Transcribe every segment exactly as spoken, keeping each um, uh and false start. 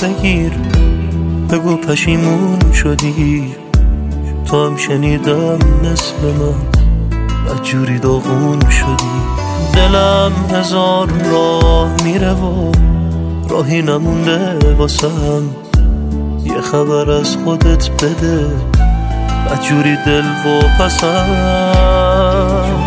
بگیر، بگو پشیمون شدی. تو هم شنیدم مثل من بدجوری داغون شدی. دلم هزار راه میره و راهی نمونده واسم. یه خبر از خودت بده، بدجوری دل و پسم.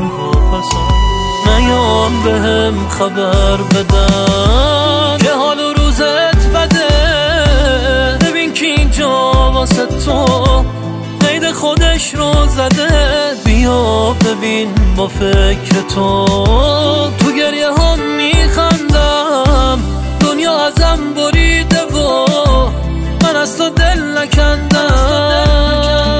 نیام بهم خبر بدن که حال و روزت بده. ببین که اینجا واسه تو قید خودش رو زده. بیا ببین با فکر تو تو گریه ها میخندم. دنیا ازم بریده و من از تو دل نکندم.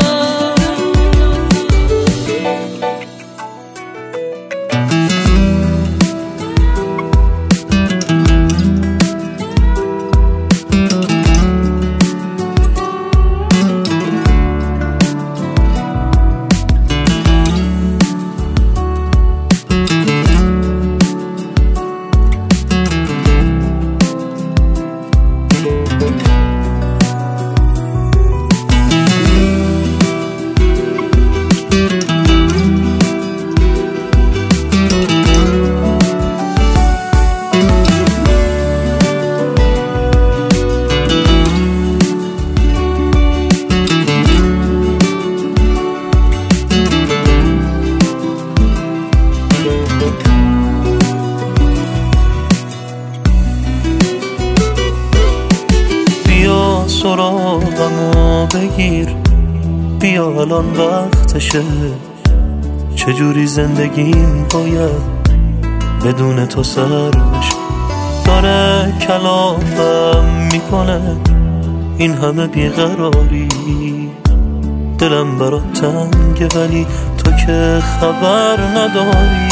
سراغمو بگیر، بیا الان وقتشه. چجوری زندگیم باید بدون تو سر بشه. داره کلافم میکنه این همه بیقراری. دلم برات تنگه ولی تو که خبر نداری.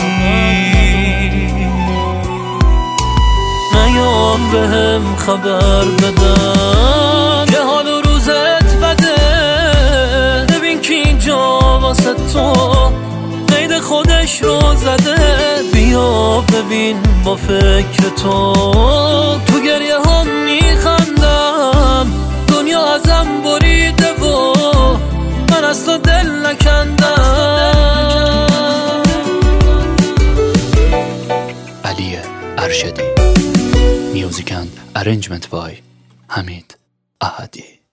نیام بهم خبر بدن که حال و روزت بده. ببین که اینجا واسه تو قید خودش رو زده. بیا ببین با فکر تو تو گریه ها میخندم. دنیا ازم بریده و من از تو دل نکندم. علی ارشدی. Music and arrangement by حمید احدی.